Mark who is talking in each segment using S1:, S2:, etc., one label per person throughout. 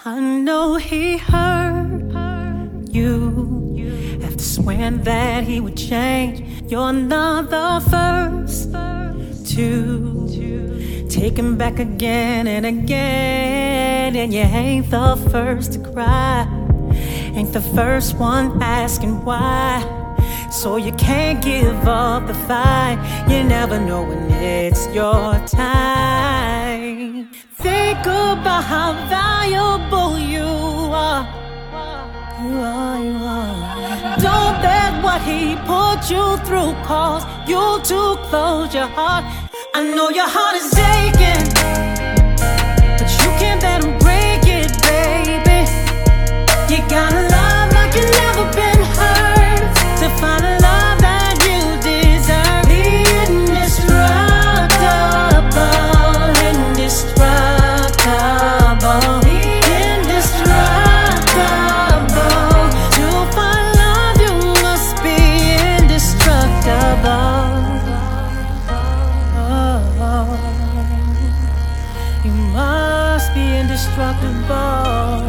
S1: I know he hurt you after swearing that he would change. You're not the first to take him back again and again. And you ain't the first to cry, ain't the first one asking why. So you can't give up the fight. You never know when it's your time. Think about how valuable you are. You are. Don't let what he put you through cause you to close your heart. I know your heart is aching, but you can't let him break it, baby. You gotta love like you've never been hurt to find a love that you deserve. Be indestructible, indestructible, indestructible. To find love you must be indestructible. You must be indestructible.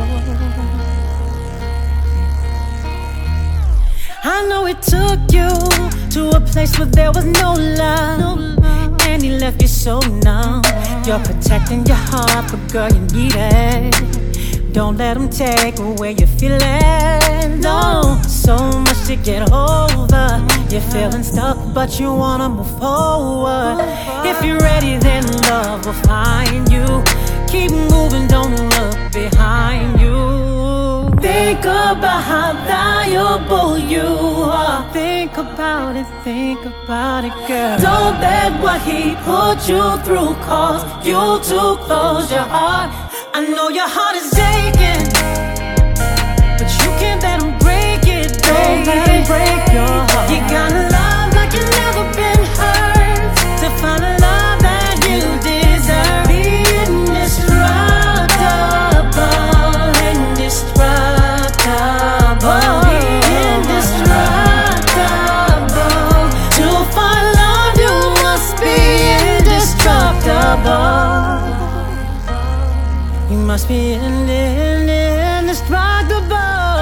S1: I know it took you to a place where there was no love, and he left you so numb. You're protecting your heart, but girl, you need it. Don't let him take away your feelings. No, so much to get over. You're feeling stuck, but you wanna move forward. If you're ready, then love will find you. Keep moving, don't look behind you. Think about how valuable you are. Think about it, girl. Don't let what he put you through cause you to close your heart. I know your heart is aching, but you can't let him break it, baby. Don't let him break your heart. You gotta love like you've never been hurt to find a love that you deserve. Be indestructible, indestructible, indestructible. To find love you must be indestructible. You must be indestructible.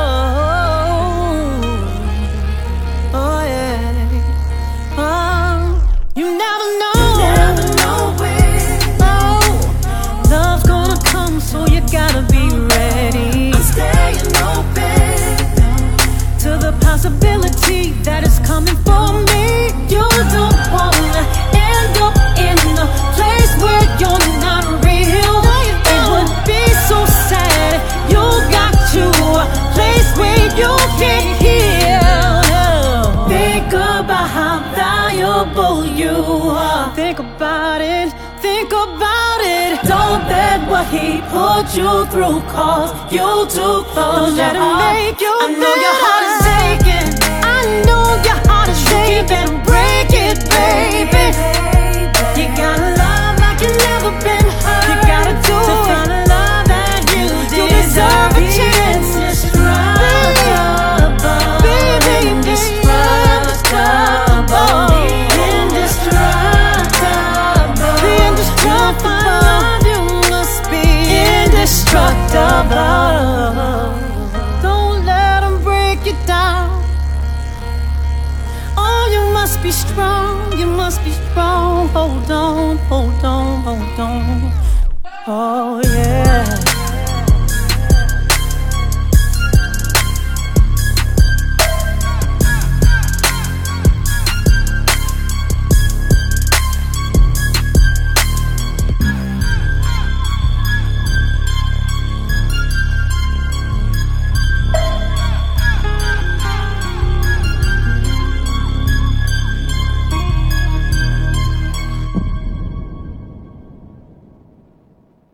S1: Oh yeah. Oh, you never know. You never know when. Oh, love's gonna come, so you gotta be ready. I'm staying open to the possibility that it's coming for me. You don't wanna end up in a place where you're not real. It would be so sad if you got to a place where you can't heal. Think about how valuable you are. Think about it, think about it. Don't let what he put you through cause you to close your heart. Make you I know your heart is aching. I know your heart is aching. You can't break it, baby. You gotta love like you've never been hurt. You gotta do it to find a love that you deserve. A chance. Indestructible, baby, indestructible, indestructible, indestructible. You must be indestructible. Don't let him break you down. Oh, you must be strong. You must be strong.